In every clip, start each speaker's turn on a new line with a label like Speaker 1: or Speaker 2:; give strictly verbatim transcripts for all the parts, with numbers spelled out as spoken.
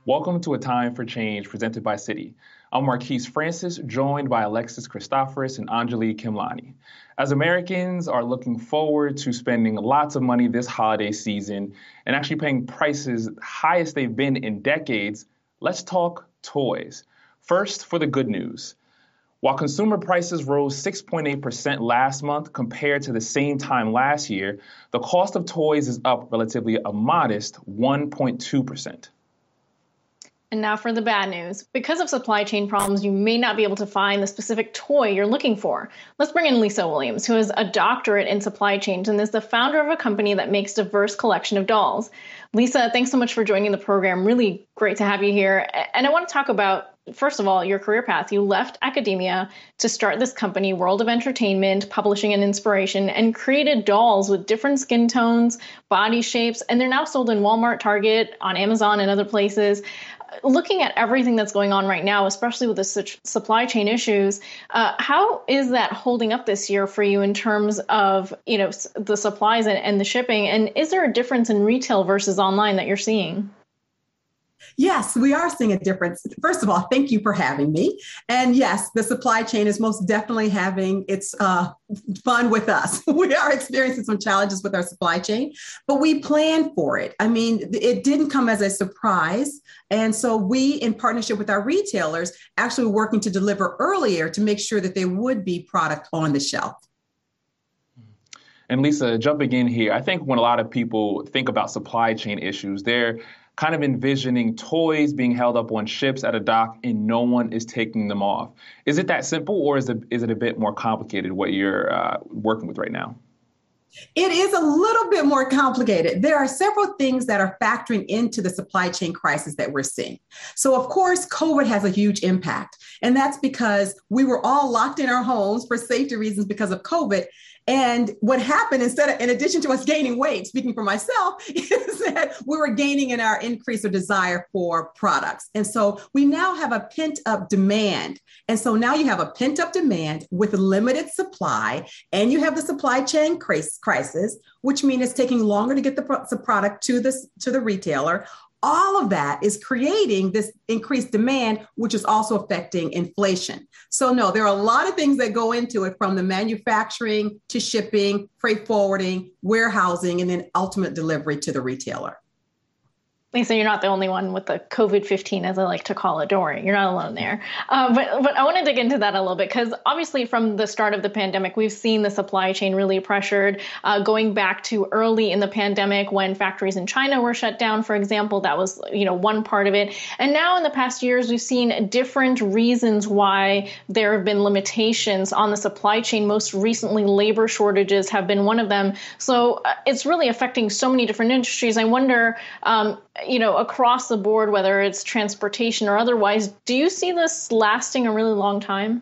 Speaker 1: Welcome to A Time for Change presented by Citi. I'm Marquise Francis, joined by Alexis Christoforous and Anjali Kimlani. As Americans are looking forward to spending lots of money this holiday season and actually paying prices highest they've been in decades, let's talk toys. First, for the good news. While consumer prices rose six point eight percent last month compared to the same time last year, the cost of toys is up relatively a modest one point two percent.
Speaker 2: And now for the bad news. Because of supply chain problems, you may not be able to find the specific toy you're looking for. Let's bring in Lisa Williams, who has a doctorate in supply chains and is the founder of a company that makes a diverse collection of dolls. Lisa, thanks so much for joining the program. Really great to have you here. And I want to talk about, first of all, your career path. You left academia to start this company, World of Entertainment, Publishing and Inspiration, and created dolls with different skin tones, body shapes, and they're now sold in Walmart, Target, on Amazon, and other places. Looking at everything that's going on right now, especially with the su- supply chain issues, uh, how is that holding up this year for you in terms of, you know, the supplies and, and the shipping? And is there a difference in retail versus online that you're seeing?
Speaker 3: Yes, we are seeing a difference. First of all, thank you for having me. And yes, the supply chain is most definitely having its uh, fun with us. We are experiencing some challenges with our supply chain, but we planned for it. I mean, it didn't come as a surprise. And so we, in partnership with our retailers, actually working to deliver earlier to make sure that there would be product on the shelf.
Speaker 1: And Lisa, jumping in here, I think when a lot of people think about supply chain issues, they're kind of envisioning toys being held up on ships at a dock and no one is taking them off. Is it that simple, or is it, is it a bit more complicated what you're uh, working with right now?
Speaker 3: It is a little bit more complicated. There are several things that are factoring into the supply chain crisis that we're seeing. So, of course, COVID has a huge impact, and that's because we were all locked in our homes for safety reasons because of COVID. And what happened, instead of, in addition to us gaining weight, speaking for myself, is that we were gaining in our increase or desire for products. And so we now have a pent up demand. And so now you have a pent up demand with limited supply, and you have the supply chain crisis, which means it's taking longer to get the pro- the product to the, to the retailer. All of that is creating this increased demand, which is also affecting inflation. So no, there are a lot of things that go into it, from the manufacturing to shipping, freight forwarding, warehousing, and then ultimate delivery to the retailer.
Speaker 2: Lisa, you're not the only one with the COVID fifteen, as I like to call it. Don't worry, you're not alone there. Uh, but but I want to dig into that a little bit, because obviously from the start of the pandemic, we've seen the supply chain really pressured. Uh, going back to early in the pandemic, when factories in China were shut down, for example, that was, you know, one part of it. And now in the past years, we've seen different reasons why there have been limitations on the supply chain. Most recently, labor shortages have been one of them. So uh, it's really affecting so many different industries. I wonder, um, you know, across the board, whether it's transportation or otherwise, do you see this lasting a really long time?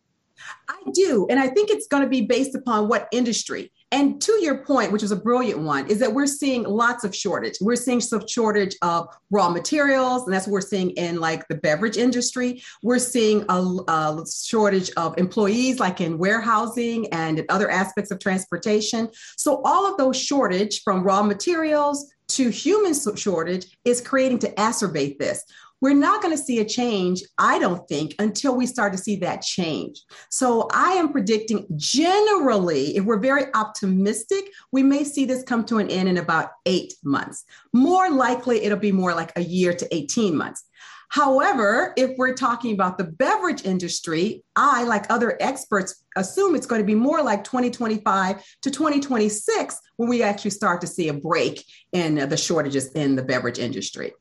Speaker 3: I do. And I think it's going to be based upon what industry. And to your point, which is a brilliant one, is that we're seeing lots of shortage. We're seeing some shortage of raw materials, and that's what we're seeing in like the beverage industry. We're seeing a, a shortage of employees, like in warehousing and in other aspects of transportation. So all of those shortage, from raw materials to human shortage, is creating to exacerbate this. We're not going to see a change, I don't think, until we start to see that change. So I am predicting, generally, if we're very optimistic, we may see this come to an end in about eight months. More likely, it'll be more like a year to eighteen months. However, if we're talking about the beverage industry, I, like other experts, assume it's going to be more like twenty twenty-five to twenty twenty-six when we actually start to see a break in the shortages in the beverage industry.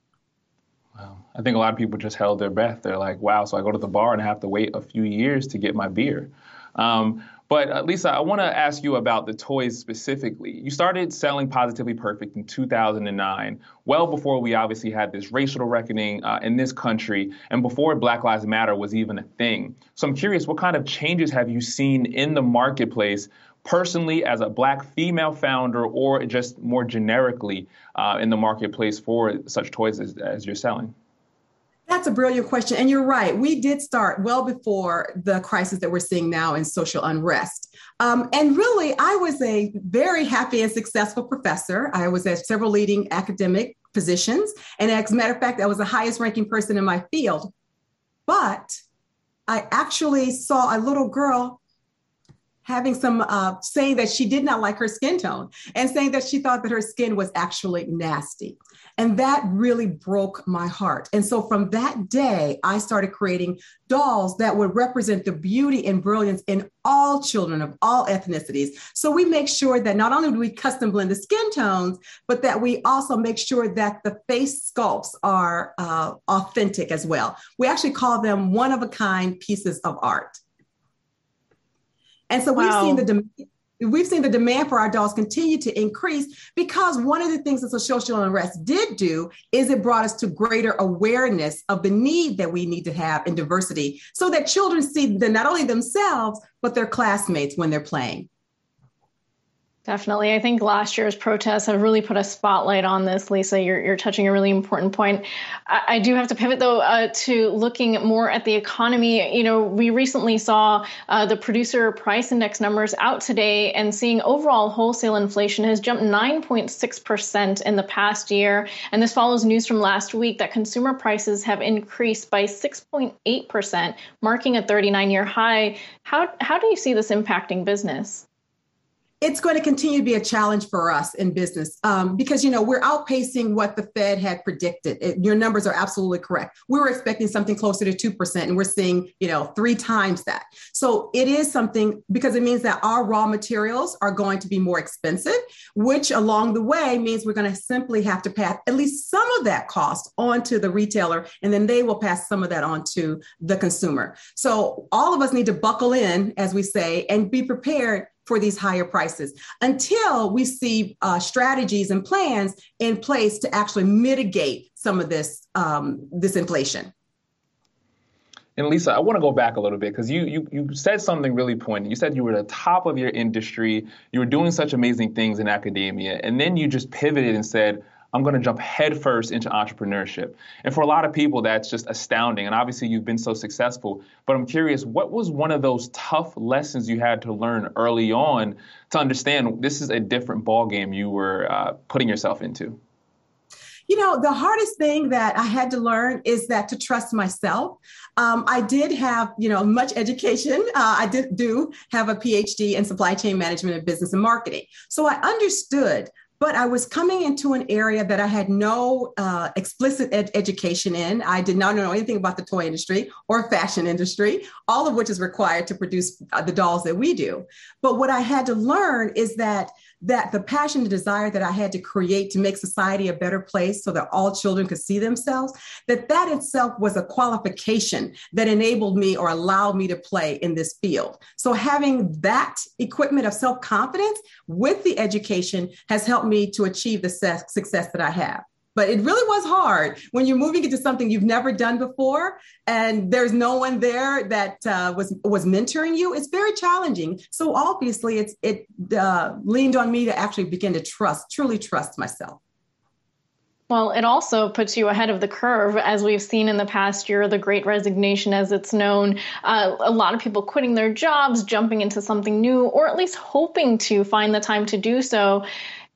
Speaker 1: Wow. I think a lot of people just held their breath. They're like, wow, so I go to the bar and I have to wait a few years to get my beer. Um, but uh, Lisa, I want to ask you about the toys specifically. You started selling Positively Perfect in two thousand nine, well before we obviously had this racial reckoning uh, in this country, and before Black Lives Matter was even a thing. So I'm curious, what kind of changes have you seen in the marketplace personally as a Black female founder, or just more generically uh, in the marketplace for such toys as, as you're selling?
Speaker 3: That's a brilliant question. And you're right. We did start well before the crisis that we're seeing now in social unrest. Um, and really, I was a very happy and successful professor. I was at several leading academic positions. And as a matter of fact, I was the highest ranking person in my field. But I actually saw a little girl having some, uh, saying that she did not like her skin tone and saying that she thought that her skin was actually nasty. And that really broke my heart. And so from that day, I started creating dolls that would represent the beauty and brilliance in all children of all ethnicities. So we make sure that not only do we custom blend the skin tones, but that we also make sure that the face sculpts are uh, authentic as well. We actually call them one-of-a-kind pieces of art. And so we've wow. seen the demand. We've seen the demand for our dolls continue to increase because one of the things that the social unrest did do is it brought us to greater awareness of the need that we need to have in diversity so that children see the, not only themselves, but their classmates when they're playing.
Speaker 2: Definitely. I think last year's protests have really put a spotlight on this, Lisa. You're, you're touching a really important point. I, I do have to pivot, though, uh, to looking more at the economy. You know, we recently saw uh, the producer price index numbers out today, and seeing overall wholesale inflation has jumped nine point six percent in the past year. And this follows news from last week that consumer prices have increased by six point eight percent, marking a thirty-nine year high. How, how do you see this impacting business?
Speaker 3: It's going to continue to be a challenge for us in business um, because, you know, we're outpacing what the Fed had predicted. It, your numbers are absolutely correct. We were expecting something closer to two percent and we're seeing, you know, three times that. So it is something because it means that our raw materials are going to be more expensive, which along the way means we're going to simply have to pass at least some of that cost on to the retailer, and then they will pass some of that on to the consumer. So all of us need to buckle in, as we say, and be prepared for these higher prices until we see uh, strategies and plans in place to actually mitigate some of this um, this inflation.
Speaker 1: And Lisa, I want to go back a little bit because you, you you said something really poignant. You said you were at the top of your industry, you were doing such amazing things in academia, and then you just pivoted and said, I'm going to jump headfirst into entrepreneurship. And for a lot of people, that's just astounding. And obviously, you've been so successful. But I'm curious, what was one of those tough lessons you had to learn early on to understand this is a different ballgame you were uh, putting yourself into?
Speaker 3: You know, the hardest thing that I had to learn is that to trust myself. Um, I did have, you know, much education. Uh, I did do have a P H D in supply chain management and business and marketing. So I understood. But I was coming into an area that I had no uh, explicit ed- education in. I did not know anything about the toy industry or fashion industry, all of which is required to produce uh, the dolls that we do. But what I had to learn is that that the passion and desire that I had to create to make society a better place so that all children could see themselves, that that itself was a qualification that enabled me or allowed me to play in this field. So having that equipment of self-confidence with the education has helped me to achieve the success that I have. But it really was hard when you're moving into something you've never done before and there's no one there that uh, was was mentoring you. It's very challenging. So obviously, it's it uh, leaned on me to actually begin to trust, truly trust myself.
Speaker 2: Well, it also puts you ahead of the curve, as we've seen in the past year, the Great Resignation, as it's known. Uh, a lot of people quitting their jobs, jumping into something new, or at least hoping to find the time to do so.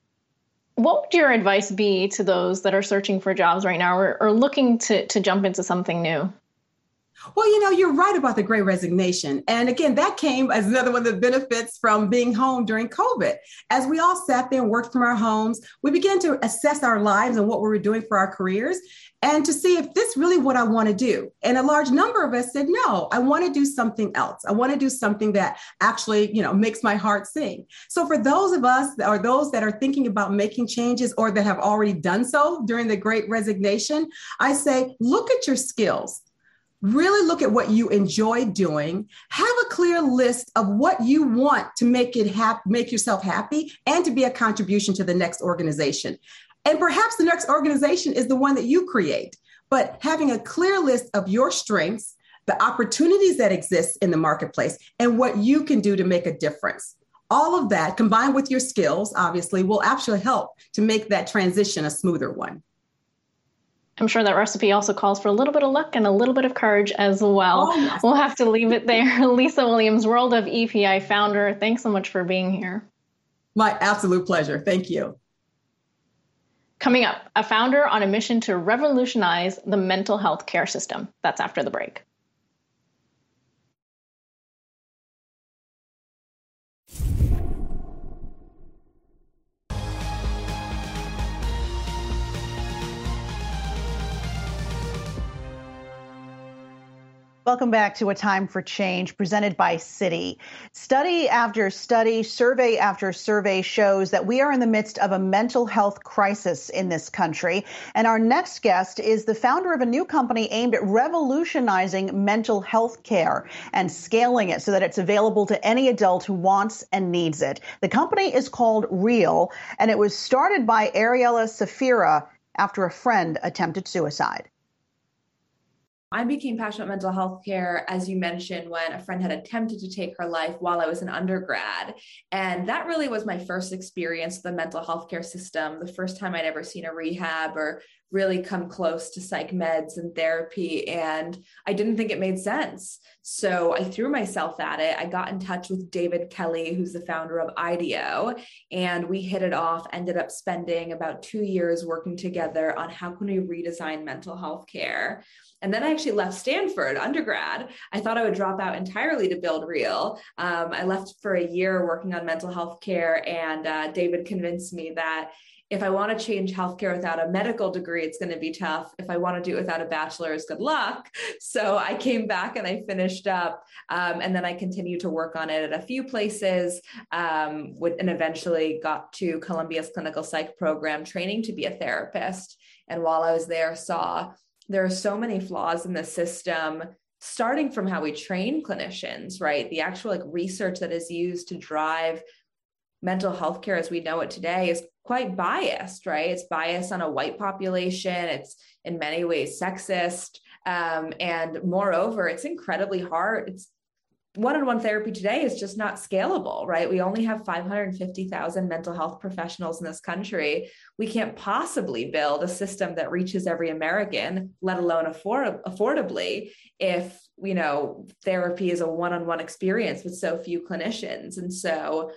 Speaker 2: What would your advice be to those that are searching for jobs right now or, or looking to, to jump into something new?
Speaker 3: Well, you know, you're right about the Great Resignation. And again, that came as another one of the benefits from being home during COVID. As we all sat there and worked from our homes, we began to assess our lives and what we were doing for our careers and to see if this really what I want to do. And a large number of us said, no, I want to do something else. I want to do something that actually, you know, makes my heart sing. So for those of us that are those that are thinking about making changes or that have already done so during the Great Resignation, I say, look at your skills. Really look at what you enjoy doing. Have a clear list of what you want to make it hap- make yourself happy and to be a contribution to the next organization. And perhaps the next organization is the one that you create. But having a clear list of your strengths, the opportunities that exist in the marketplace, and what you can do to make a difference. All of that combined with your skills, obviously, will actually help to make that transition a smoother one.
Speaker 2: I'm sure that recipe also calls for a little bit of luck and a little bit of courage as well. Oh, yes. We'll have to leave it there. Lisa Williams, World of E P I founder, thanks so much for being here.
Speaker 3: My absolute pleasure. Thank you.
Speaker 2: Coming up, a founder on a mission to revolutionize the mental health care system. That's after the break.
Speaker 4: Welcome back to A Time for Change, presented by Citi. Study after study, survey after survey shows that we are in the midst of a mental health crisis in this country. And our next guest is the founder of a new company aimed at revolutionizing mental health care and scaling it so that it's available to any adult who wants and needs it. The company is called Real, and it was started by Ariella Safira after a friend attempted suicide.
Speaker 5: I became passionate about mental health care, as you mentioned, when a friend had attempted to take her life while I was an undergrad. And that really was my first experience with the mental health care system, the first time I'd ever seen a rehab or really come close to psych meds and therapy. And I didn't think it made sense. So I threw myself at it. I got in touch with David Kelly, who's the founder of IDEO, and we hit it off, ended up spending about two years working together on how can we redesign mental health care. And then I actually left Stanford undergrad. I thought I would drop out entirely to build Real. Um, I left for a year working on mental health care, and uh, David convinced me that if I want to change healthcare without a medical degree, it's going to be tough. If I want to do it without a bachelor's, good luck. So I came back and I finished up, um, and then I continued to work on it at a few places, um, and eventually got to Columbia's clinical psych program, training to be a therapist. And while I was there, saw there are so many flaws in the system, starting from how we train clinicians, right? The actual like research that is used to drive mental health care as we know it today is quite biased, right? It's biased on a white population. It's in many ways sexist. Um, and moreover, it's incredibly hard. It's one-on-one therapy today is just not scalable, right? We only have five hundred fifty thousand mental health professionals in this country. We can't possibly build a system that reaches every American, let alone afford- affordably, if, you know, therapy is a one-on-one experience with so few clinicians. And so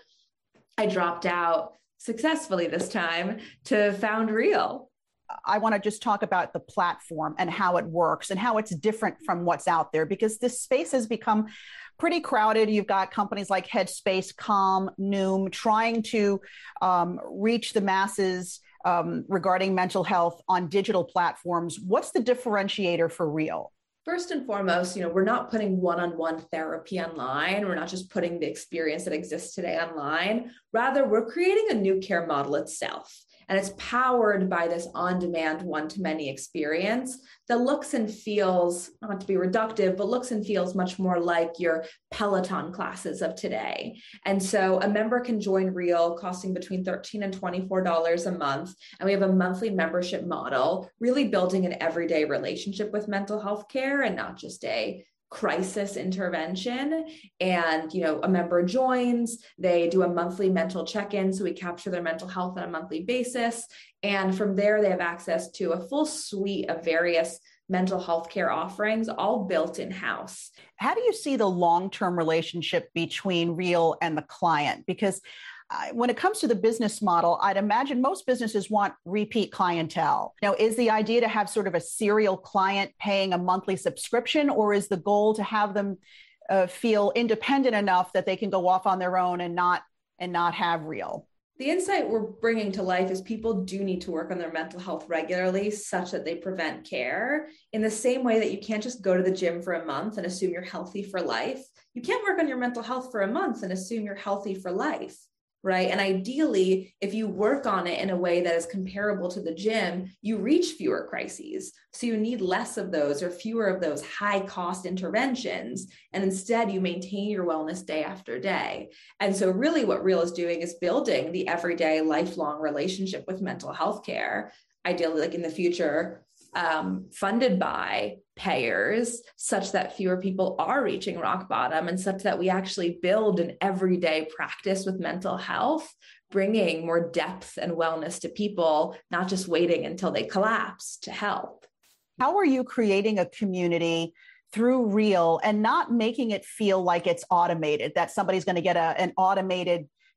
Speaker 5: I dropped out successfully this time to found Real.
Speaker 4: I want to just talk about the platform and how it works and how it's different from what's out there, because this space has become pretty crowded. You've got companies like Headspace, Calm, Noom, trying to um, reach the masses um, regarding mental health on digital platforms. What's the differentiator for Real?
Speaker 5: First and foremost, you know, we're not putting one-on-one therapy online. We're not just putting the experience that exists today online. Rather, we're creating a new care model itself. And it's powered by this on-demand one-to-many experience that looks and feels, not to be reductive, but looks and feels much more like your Peloton classes of today. And so a member can join Real costing between thirteen dollars and twenty-four dollars a month. And we have a monthly membership model, really building an everyday relationship with mental health care and not just a crisis intervention. And, you know, a member joins, they do a monthly mental check-in. So we capture their mental health on a monthly basis. And from there, they have access to a full suite of various mental health care offerings, all built in-house.
Speaker 4: How do you see the long-term relationship between Real and the client? Because Uh, when it comes to the business model, I'd imagine most businesses want repeat clientele. Now, is the idea to have sort of a serial client paying a monthly subscription, or is the goal to have them uh, feel independent enough that they can go off on their own and not and not have Real?
Speaker 5: The insight we're bringing to life is people do need to work on their mental health regularly such that they prevent care, in the same way that you can't just go to the gym for a month and assume you're healthy for life. You can't work on your mental health for a month and assume you're healthy for life. Right. And ideally, if you work on it in a way that is comparable to the gym, you reach fewer crises. So you need less of those or fewer of those high cost interventions. And instead, you maintain your wellness day after day. And so really what Real is doing is building the everyday lifelong relationship with mental health care, ideally like in the future, um, funded by payers, such that fewer people are reaching rock bottom and such that we actually build an everyday practice with mental health, bringing more depth and wellness to people, not just waiting until they collapse to help.
Speaker 4: How are you creating a community through Real and not making it feel like it's automated, that somebody's going to get a, an automated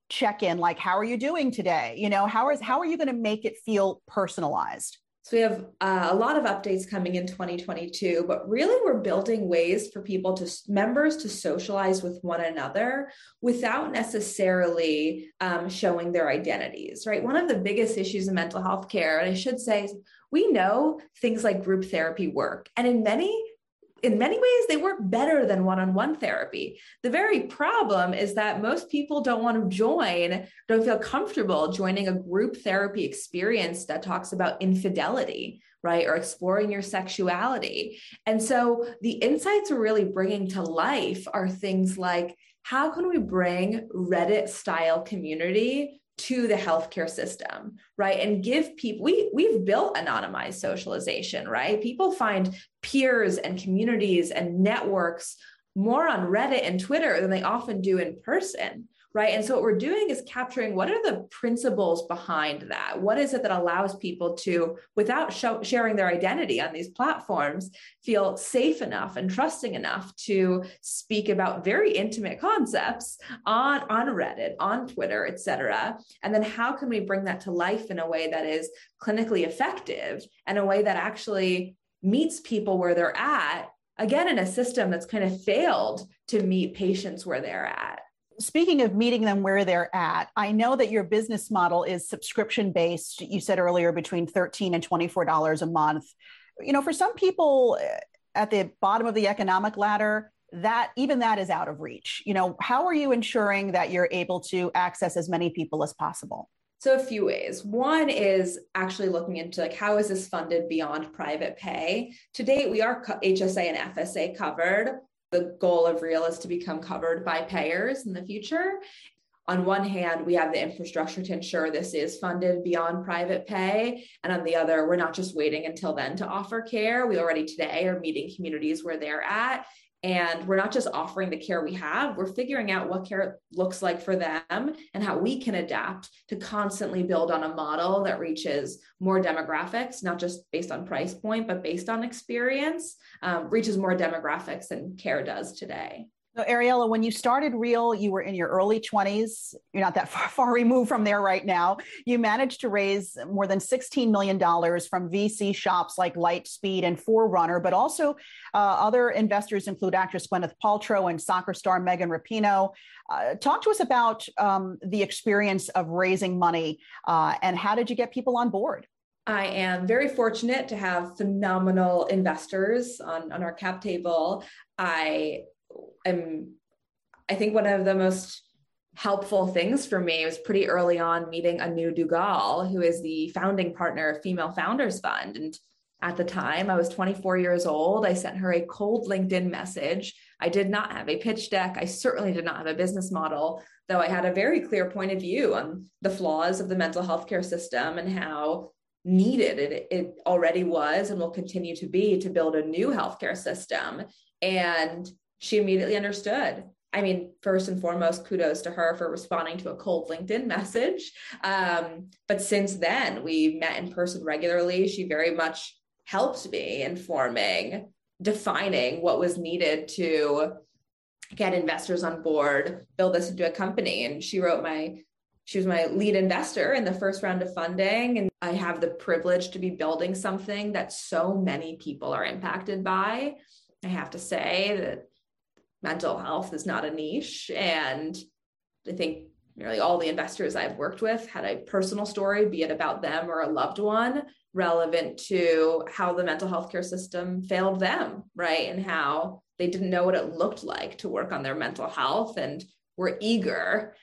Speaker 4: check-in, like, how are you doing today? You know, how is how are you going to make it feel personalized?
Speaker 5: So we have uh, a lot of updates coming in twenty twenty-two, but really we're building ways for people to members to socialize with one another without necessarily um, showing their identities, right? One of the biggest issues in mental health care, and I should say, is we know things like group therapy work, and in many In many ways, they work better than one-on-one therapy. The very problem is that most people don't want to join, don't feel comfortable joining a group therapy experience that talks about infidelity, right? Or exploring your sexuality. And so the insights we're really bringing to life are things like, how can we bring Reddit-style community to the healthcare system, right? And give people, we, we've built anonymized socialization, right? People find peers and communities and networks more on Reddit and Twitter than they often do in person, right? And so what we're doing is capturing what are the principles behind that? What is it that allows people to, without show, sharing their identity on these platforms, feel safe enough and trusting enough to speak about very intimate concepts on, on Reddit, on Twitter, et cetera. And then how can we bring that to life in a way that is clinically effective and a way that actually meets people where they're at, again, in a system that's kind of failed to meet patients where they're at.
Speaker 4: Speaking of meeting them where they're at, I know that your business model is subscription-based. You said earlier between thirteen dollars and twenty-four dollars a month. You know, for some people at the bottom of the economic ladder, that even that is out of reach. You know, how are you ensuring that you're able to access as many people as possible?
Speaker 5: So a few ways. One is actually looking into like, how is this funded beyond private pay? To date, we are H S A and F S A covered. The goal of Real is to become covered by payers in the future. On one hand, we have the infrastructure to ensure this is funded beyond private pay. And on the other, we're not just waiting until then to offer care. We already today are meeting communities where they're at. And we're not just offering the care we have, we're figuring out what care looks like for them and how we can adapt to constantly build on a model that reaches more demographics, not just based on price point, but based on experience, um, reaches more demographics than care does today.
Speaker 4: So Ariella, when you started Real, you were in your early twenties. You're not that far, far removed from there right now. You managed to raise more than sixteen million dollars from V C shops like Lightspeed and Forerunner, but also uh, other investors include actress Gwyneth Paltrow and soccer star Megan Rapinoe. Uh, talk to us about um, the experience of raising money uh, and how did you get people on board?
Speaker 5: I am very fortunate to have phenomenal investors on, on our cap table. I am, I think one of the most helpful things for me was pretty early on meeting Anu Dugal, who is the founding partner of Female Founders Fund. And at the time, I was twenty-four years old. I sent her a cold LinkedIn message. I did not have a pitch deck. I certainly did not have a business model, though I had a very clear point of view on the flaws of the mental health care system and how needed it, it already was and will continue to be to build a new healthcare system. And she immediately understood. I mean, first and foremost, kudos to her for responding to a cold LinkedIn message. Um, but since then, we met in person regularly. She very much helped me in forming, defining what was needed to get investors on board, build this into a company. And she wrote my, she was my lead investor in the first round of funding. And I have the privilege to be building something that so many people are impacted by. I have to say that mental health is not a niche. And I think nearly all the investors I've worked with had a personal story, be it about them or a loved one, relevant to how the mental health care system failed them, right? And how they didn't know what it looked like to work on their mental health and were eager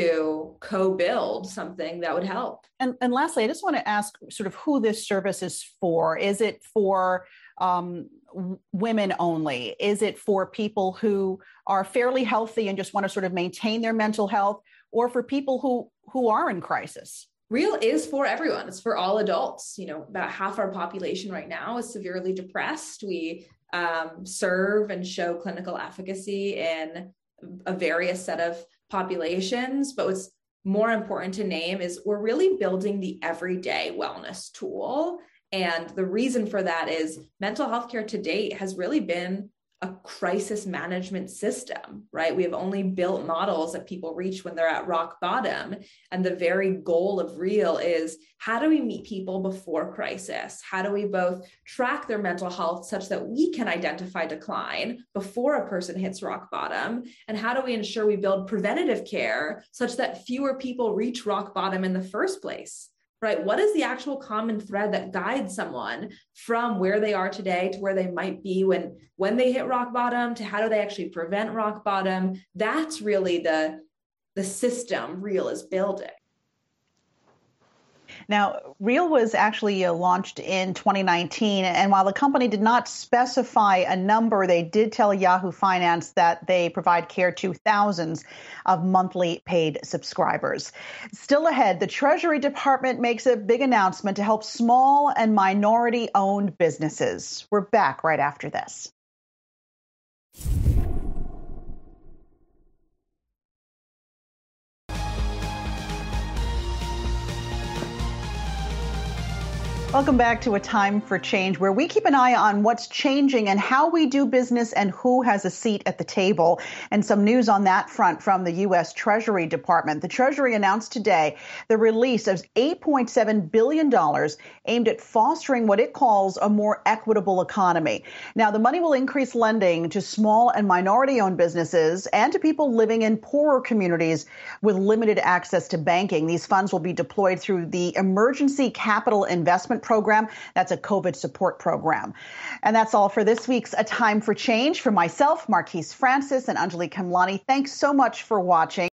Speaker 5: to co-build something that would help.
Speaker 4: And, and lastly, I just want to ask sort of who this service is for. Is it for um, w- women only? Is it for people who are fairly healthy and just want to sort of maintain their mental health, or for people who, who are in crisis?
Speaker 5: Real is for everyone. It's for all adults. You know, about half our population right now is severely depressed. We um, serve and show clinical efficacy in a various set of populations, but what's more important to name is we're really building the everyday wellness tool. And the reason for that is mental health care to date has really been a crisis management system, right? We have only built models that people reach when they're at rock bottom. And the very goal of Real is, how do we meet people before crisis? How do we both track their mental health such that we can identify decline before a person hits rock bottom? And how do we ensure we build preventative care such that fewer people reach rock bottom in the first place? Right? What is the actual common thread that guides someone from where they are today to where they might be when, when they hit rock bottom, to how do they actually prevent rock bottom? That's really the, the system Real is building.
Speaker 4: Now, Real was actually uh, launched in twenty nineteen, and while the company did not specify a number, they did tell Yahoo Finance that they provide care to thousands of monthly paid subscribers. Still ahead, the Treasury Department makes a big announcement to help small and minority-owned businesses. We're back right after this. Welcome back to A Time for Change, where we keep an eye on what's changing and how we do business and who has a seat at the table. And some news on that front from the U S Treasury Department. The Treasury announced today the release of eight point seven billion dollars aimed at fostering what it calls a more equitable economy. Now, the money will increase lending to small and minority-owned businesses and to people living in poorer communities with limited access to banking. These funds will be deployed through the Emergency Capital Investment Program. That's a COVID support program. And that's all for this week's A Time for Change. For myself, Marquise Francis, and Anjali Kamlani, thanks so much for watching.